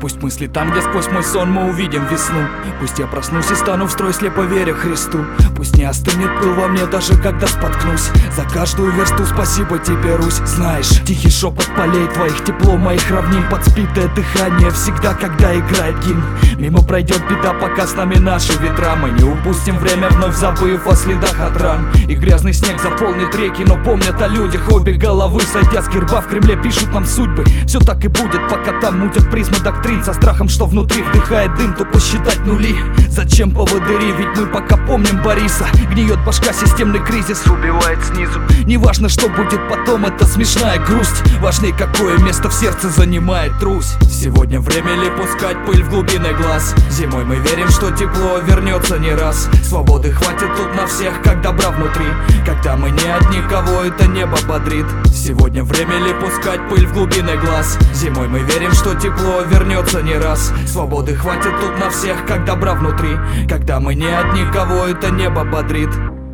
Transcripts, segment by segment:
Пусть мысли там, где сквозь мой сон мы увидим весну. Пусть я проснусь и стану в строй, слепо веря Христу. Пусть не остынет пыл во мне, даже когда споткнусь. За каждую версту спасибо тебе, Русь. Знаешь, тихий шепот полей твоих, тепло моих равнин, подспитое дыхание всегда, когда играет гимн. Мимо пройдет беда, пока с нами наши ветра. Мы не упустим время, вновь забыв о следах от ран. И грязный снег заполнит реки, но помнят о людях. Обе головы, сойдя с герба, в Кремле пишут нам судьбы. Все так и будет, пока там мутят призмы доктрин. Со страхом, что внутри вдыхает дым, то посчитать нули. Зачем поводыри, ведь мы пока помним Бориса. Гниет башка, системный кризис убивает снизу. Неважно, что будет потом, это смешная грусть. Важнее, какое место в сердце занимает Русь. Сегодня время ли пускать пыль в глубины глаз? Зимой мы верим, что тепло вернется не раз. Свободы хватит тут на всех, как добра внутри. Когда мы не одни, кого это небо бодрит. Сегодня время ли пускать пыль в глубины глаз? Зимой мы верим, что тепло вернется не раз. Свободы хватит тут на всех, как добра внутри. Когда мы не одни, кого это небо бодрит.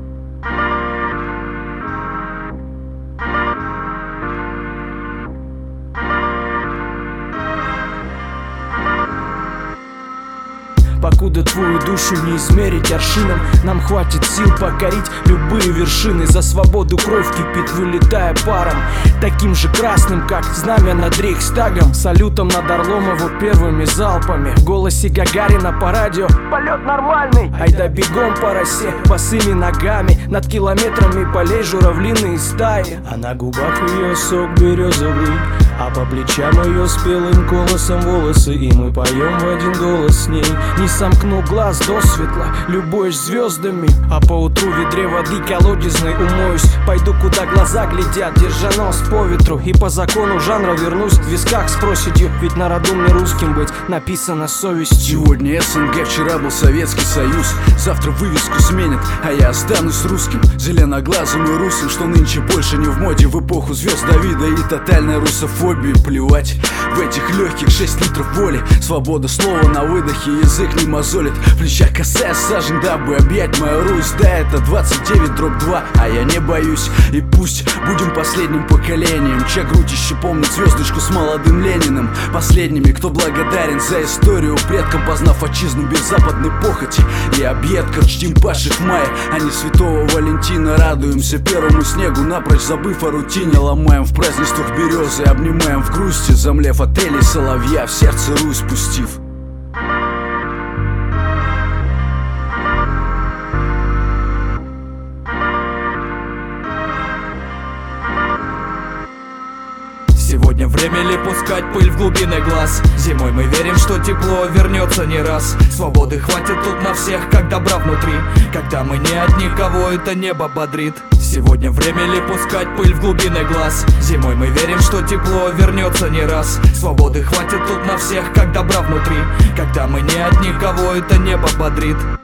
Покуда твою душу не измерить аршином, нам хватит сил покорить любые вершины. За свободу кровь кипит, вылетая паром, таким же красным, как знамя над Рейхстагом. Салютом над Орлом его первыми залпами. В голосе Гагарина по радио полет нормальный. Айда бегом по росе, босыми ногами, над километрами полей журавлиные стаи. А на губах ее сок березовый, а по плечам ее спелым колосом волосы. И мы поем в один голос с ней. Не сомкну глаз до светла, любуюсь звездами, а поутру в ведре воды колодезной умоюсь. Пойду, куда глаза глядят, держа нос по ветру. И по закону жанра вернусь в висках с проседью. Ведь на роду мне русским быть написано совестью. Сегодня СНГ, вчера был Советский Союз. Завтра вывеску сменят, а я останусь русским. Зеленоглазым и русым, что нынче больше не в моде. В эпоху звезд Давида и тотальной русофобии. Плевать, в этих легких 6 литров воли. Свобода слова на выдохе, язык не мозолит. В плечах косая сажень, дабы объять мою Русь. Да, это 29/2, а я не боюсь. И пусть будем последним поколением, чья грудь еще помнит звездочку с молодым Лениным. Последними, кто благодарен за историю предкам, познав отчизну без западной похоти и объедков. Чтим павших в мае, а не святого Валентина. Радуемся первому снегу, напрочь забыв о рутине. Ломаем в празднествах березы, обнимаем в грусти, замлев от трели соловья, в сердце Русь пустив. Сегодня время ли пускать пыль в глубины глаз? Зимой мы верим, что тепло вернется не раз. Свободы хватит тут на всех, как добра внутри. Когда мы не одни, кого это небо бодрит. Сегодня время ли пускать пыль в глубины глаз? Зимой мы верим, что тепло вернется не раз. Свободы хватит тут на всех, как добра внутри. Когда мы не одни, кого это небо бодрит.